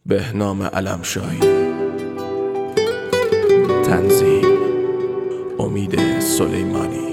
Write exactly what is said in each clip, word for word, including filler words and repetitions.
بهنام علمشاهی. تنظیم امید سلیمانی.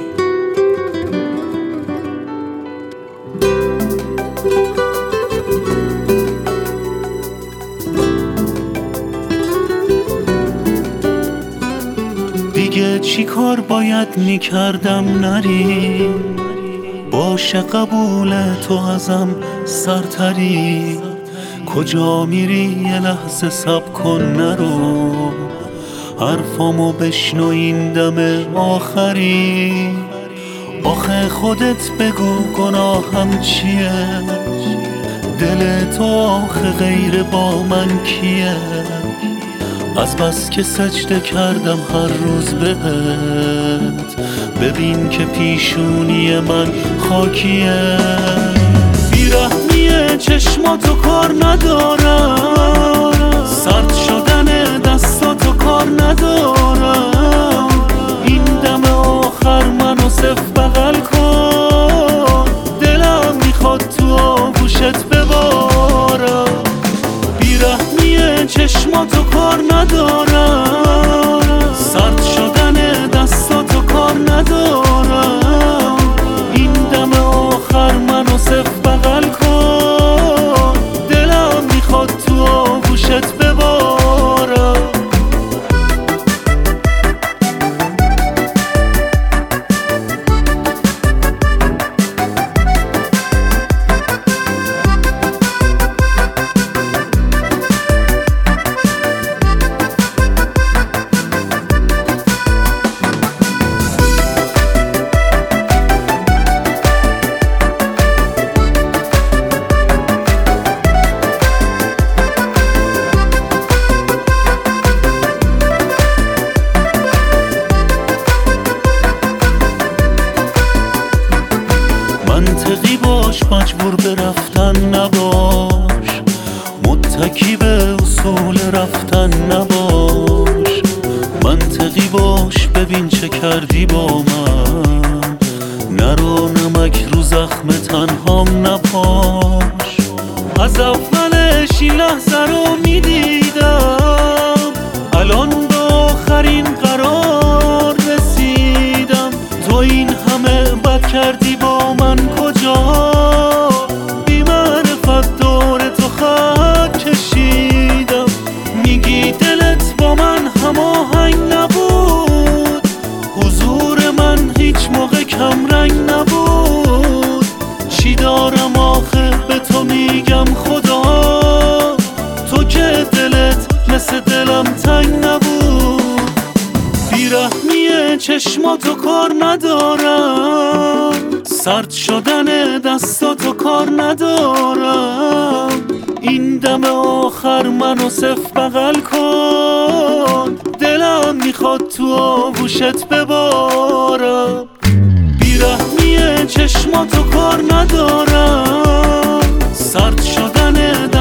دیگه چی کار باید میکردم نری؟ باشه قبول تو ازم سرتری. کجا میری یه لحظه صبر کن نرو، حرفامو بشنو این دم آخری. آخه خودت بگو گناهم چیه؟ دل تو آخه غیر با من کیه؟ از بس که سجده کردم هر روز بهت، ببین که پیشونی من خاکیه. بیرحمیه چشماتو کار ندارم، سرد شدن دستاتو کار ندارم. این دم آخر منو صف بغل کن، دلم میخواد تو آغوشت ببارم. بیرحمیه چشماتو کار ندارم، سرد شدن دستاتو کار ندارم. این دم آخر منو صف بغل کن، دلم میخواد تو آغوشت ببارم. منطقی باش، مجبور به رفتن نباش، متکی به اصول رفتن نباش. منطقی باش، ببین چه کردی با من، نرو نمک رو زخم تنهام نپاش. از اولش این لحظه رو میدیدم، الان به آخرین قرار رسیدم. تو این همه بد کردی با من کجا؟ بی معرفت دور تو خط کشیدم. میگی دلت با من هماهنگ نبود، حضور من هیچ موقع کم رنگ نبود. چی دارم آخه به تو میگم خدا، تو که دلت مثل دلم تنگ نبود. بیرحمیه چشماتو کار ندارم، سرد شدن دستاتو کار ندارم. این دم آخر منو صف بغل کن، دلم میخواد تو آغوشت ببارم. بیرحمیه چشماتو کار ندارم، سرد شدن